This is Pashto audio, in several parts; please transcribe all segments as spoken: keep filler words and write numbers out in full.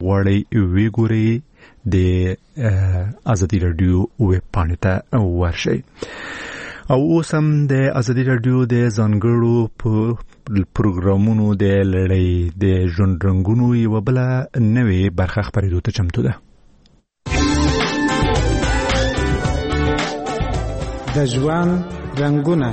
غواړئ وی ګورئ د ازادي رادیو ویب پاڼې ته ورشئ. او اوس هم د ازادي رادیو د ځانګړو په پروګرامونو د لړۍ د ژوند رنګونو یوه بله نوې برخه خپرېدو ته چمتو ده. د ژوند رنګونه.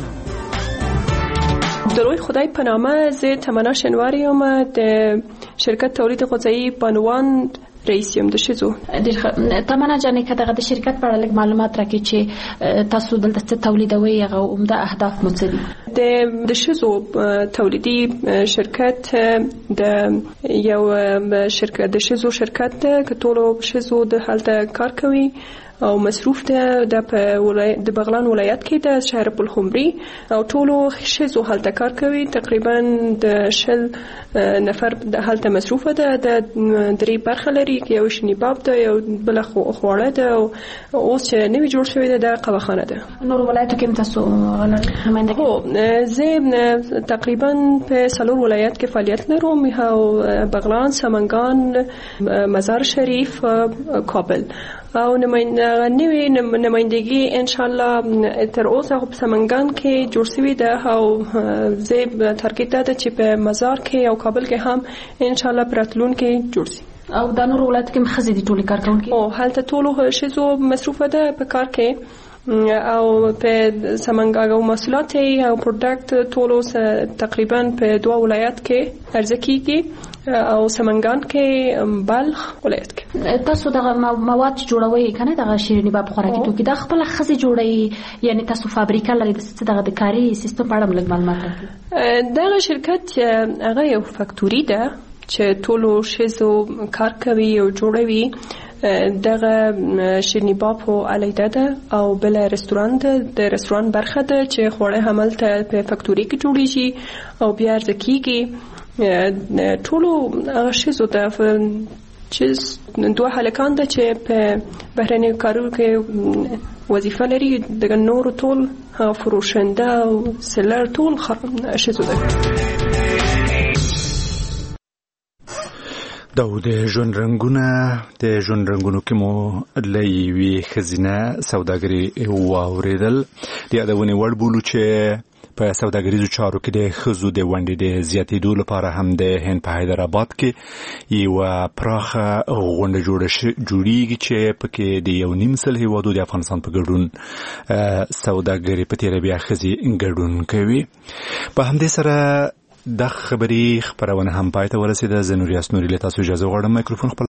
د روی خدای په نامه، زه تمنا شنواری یم، د شرکت تولید غذایی بانوان رئیس یم د شزو. تمنا جانې که دغه د شرکت په اړه لږ معلومات راکړئ چې تاسو دلته څه تولیدوئ، هغه عمده اهداف مو څه دي؟ د د شزو تولیدي شرکت د یو شرکت د شزو شرکت ده که ټولو شزو د هلته کار کوي او مصروف ده د په د بغلان ولایت کې د شهر پلخمري او ټولو شزو هلته کار کوي. تقریبا د شل نفر د هلته مصروفه ده. د درې برخه لري، یو شنیباب ده، یو بل خواړه ده او اوس چې نوی جوړ شوی ده د قهوهخانه ده. نور ولایتو کې تاسو نمایندګي؟ هو، زه تقریبا په څلور ولایت کې فعالیت لرم، او بغلان، سمنگان، مزار شریف، کابل. او نوی نمایندگی انشاءالله تر اوسه په سمنگان کې جوړ شوی ده او زه تارګت ده چې په مزار کې او کابل کې هم انشاءالله پراتلون کې جوړ شي. او د نور ولایت کې مخزي دي ټول کار کوونکي؟ او هلته ټول شزو مصروفه ده په کار کې، او په سمنگان او محصولات او پروډکټ ټول تقریبا په دوه ولایت کې عرضه کیږي، او سمنگان کې بلخ ولایت کې. تاسو دغه مواد جوړوي کنه، دغه شیرینی باب خوراکي توکي د خپل خزي جوړي، یعنی تاسو فابریکه لري د دغه د کاري سیستم په اړه لږ معلومات راکړئ. دغه شرکت هغه یو فاکتوري ده چې ټولو شیزو کار کوي او جوړوي. دغه شیرینی باب هو علیده ده او بل رستوران ده، د رستوران برخه ده چې خوړه عملته په فاکتوري کې جوړیږي او بیا عرضه کیږي. ټولو هغه شیزو ده چې دوه هلکان ده چې په بهرنیو کارونو کې وظیفه لري، دغه نور ټول فروشنده او سلر ټول شیزو ده. دا د ژوند رنګونه د ژوند رنګونو کې مو لوی خزینه سوداګري واوریدل. د یادونې وړ بولو چې په سوداګریزو چارو کې د ښځو د ونډې د زیاتېدو لپاره هم د هند په حیدرآباد کې یوه پراخه غونډه جوړیږي چې پکې د یو نیم سل هیوادو د افغانستان په ګډون سوداګري په تېره بیا ښځې ګډون کوي. په همدې سره د خبري خبرونه هم پای ته ورسېده. زه نوریاس نوري له تاسو اجازه غواړم. مایکروفون خپل